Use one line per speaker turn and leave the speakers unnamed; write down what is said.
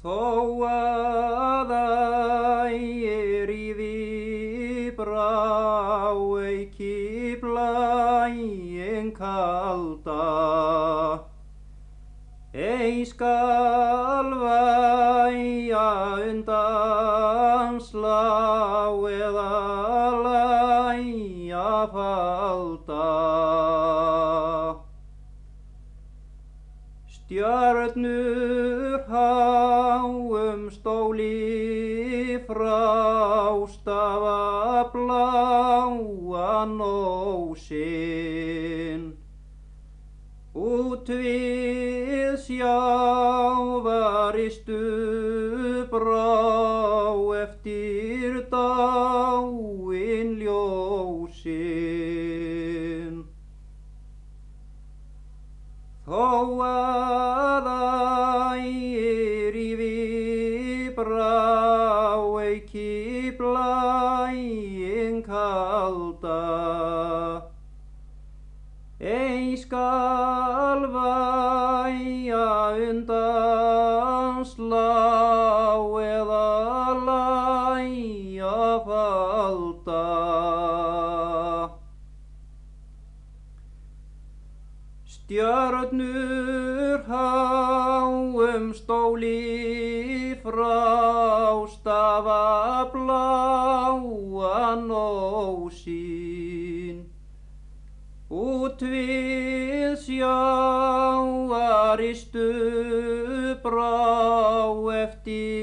Þó að ægir í viðbrá auki blæinn kalda, ei skal vægja undan slá eða lægja falda. Stjörnur háum stóli frá stafa bláan ósinn, út við sjávaristu brá eftir dáin ljósin. Þó að ægir í viðbrá auki blæinn kalda, ei skal vægja undan slá eða lægja falda. Stjörnur háum stóli frá stafa bláan ósinn, út við sjávaristu brá eftir